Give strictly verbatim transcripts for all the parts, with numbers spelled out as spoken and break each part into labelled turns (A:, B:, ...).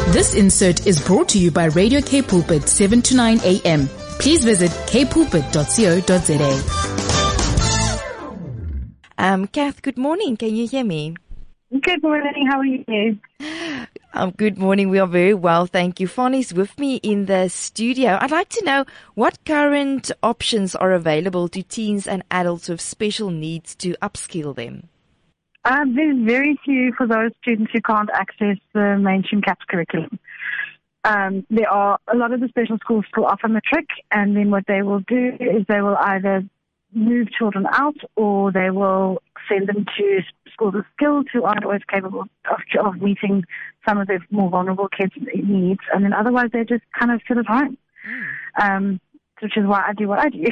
A: This insert is brought to you by Radio K Pulpit, seven to nine a.m. Please visit k pulpit dot co dot za.
B: Um, Kath, good morning. Can you hear me?
C: Good morning. How are you?
B: Um, good morning. We are very well, thank you. Fani's with me in the studio. I'd like to know what current options are available to teens and adults with special needs to upskill them.
C: Um, there's very few for those students who can't access the mainstream CAPS curriculum. Um, there are a lot of the special schools still offer matric, and then what they will do is they will either move children out or they will send them to schools of skills who aren't always capable of, of meeting some of the more vulnerable kids' needs, and then otherwise they just kind of sit at home, mm. um, which is why I do what I do.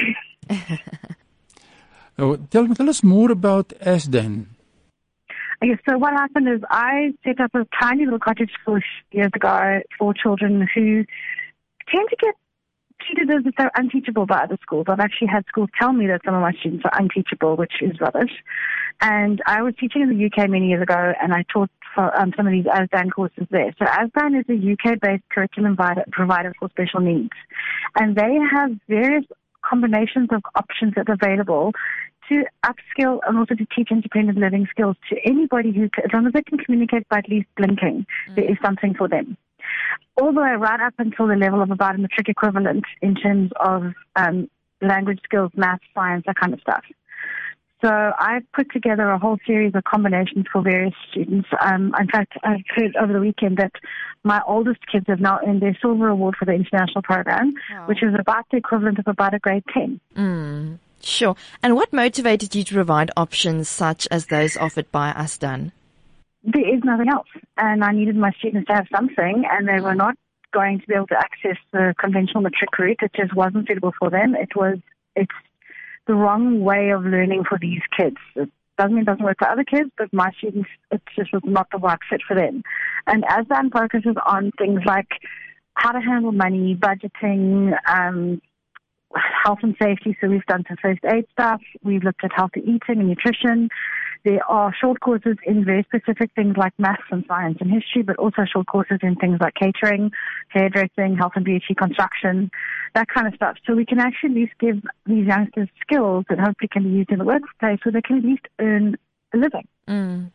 D: oh, tell, tell us more about ASDAN.
C: Okay, so what happened is I set up a tiny little cottage school years ago for children who tend to get treated as if they're unteachable by other schools. I've actually had schools tell me that some of my students are unteachable, which is rubbish. And I was teaching in the U K many years ago, and I taught for um, some of these ASDAN courses there. So ASDAN is a U K-based curriculum provider for special needs. And they have various combinations of options that are available to upskill and also to teach independent living skills to anybody who, as long as they can communicate by at least blinking, mm. there is something for them. All the way right up until the level of about a matric equivalent in terms of um, language skills, math, science, that kind of stuff. So I've put together a whole series of combinations for various students. Um, in fact, I've heard over the weekend that my oldest kids have now earned their silver award for the international program, wow. which is about the equivalent of about a grade ten.
B: Mm. Sure. And what motivated you to provide options such as those offered by ASDAN?
C: There is nothing else. And I needed my students to have something, and they were not going to be able to access the conventional matric route. It just wasn't suitable for them. It was, it's the wrong way of learning for these kids. It doesn't mean it doesn't work for other kids, but my students, it just was not the right fit for them. And ASDAN focuses on things like how to handle money, budgeting, um, health and safety. So we've done some first aid stuff. We've looked at healthy eating and nutrition. There are short courses in very specific things like maths and science and history, but also short courses in things like catering, hairdressing, health and beauty, construction, that kind of stuff. So we can actually at least give these youngsters skills that hopefully can be used in the workplace so they can at least earn a living.
B: Mm.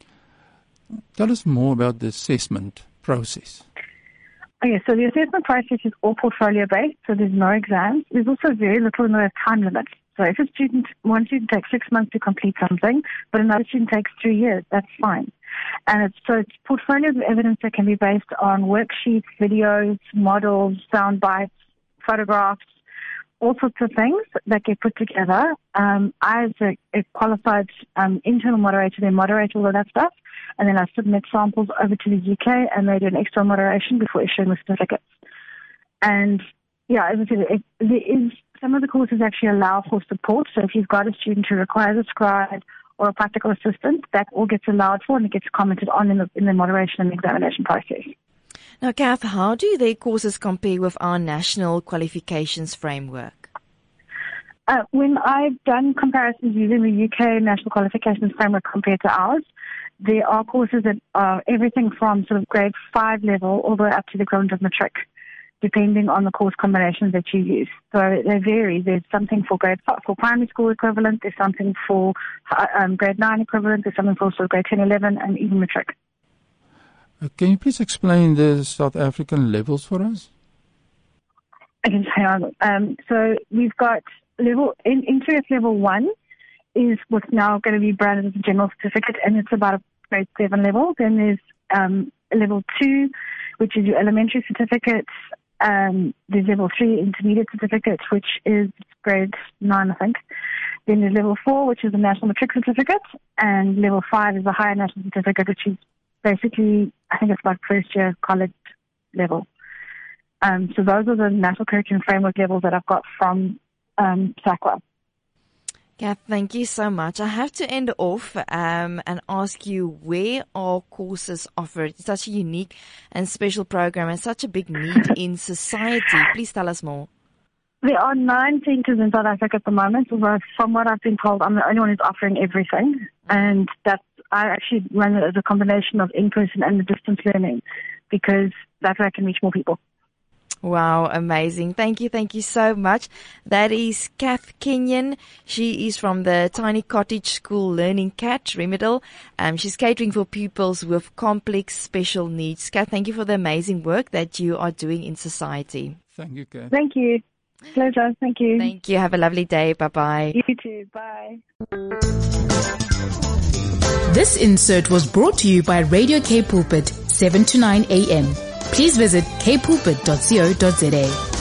D: Tell us more about the assessment process.
C: Okay, so the assessment process is all portfolio-based, so there's no exams. There's also very little in the way of time limit. So if a student, one student takes six months to complete something, but another student takes three years, that's fine. And it's, so it's portfolios of evidence that can be based on worksheets, videos, models, sound bites, photographs, all sorts of things that get put together. Um, I, as a, a qualified um, internal moderator, then moderate all of that stuff. And then I submit samples over to the U K, and they do an external moderation before issuing the certificates. And yeah, as I said, it, there is, some of the courses actually allow for support. So if you've got a student who requires a scribe or a practical assistant, that all gets allowed for and it gets commented on in the, in the moderation and examination process.
B: Now, Kath, how do their courses compare with our national qualifications framework?
C: Uh, when I've done comparisons using the U K National Qualifications Framework compared to ours, there are courses that are everything from sort of grade five level all the way up to the equivalent of matric, depending on the course combinations that you use. So they vary. There's something for grade five, for primary school equivalent. There's something for um, grade nine equivalent. There's something for sort of grade ten, eleven, and even matric.
D: Uh, can you please explain the South African levels for us?
C: I can say on. Um, so we've got level in interest level one is what's now going to be branded as a general certificate, and it's about a grade seven level. Then there's um, level two, which is your elementary certificate. Um, there's level three, intermediate certificate, which is grade nine, I think. Then there's level four, which is the national matric certificate, and level five is the higher national certificate, which is basically, I think it's like first year college level. Um, so those are the national curriculum framework levels that I've got from um, SAQA.
B: Kath, thank you so much. I have to end off um, and ask you, where are courses offered? It's such a unique and special program and such a big need in society. Please tell us more.
C: There are nine centres in South Africa at the moment, although from what I've been told, I'm the only one who's offering everything. And that's, I actually run it as a combination of in-person and the distance learning. because that way I can reach more people.
B: Wow, amazing. Thank you, thank you so much. That is Kath Kenyon. She is from the Tiny Cottage School Learning Cat, Remedal. Um, she's catering for pupils with complex special needs. Kath, thank you for the amazing work that you are doing in society.
D: Thank you, Kath.
C: Thank you. Pleasure. Thank you.
B: Thank you. Have a lovely day. Bye-bye.
C: You too. Bye.
A: This insert was brought to you by Radio K Pulpit, seven to nine a.m. Please visit k pulpit dot co dot za.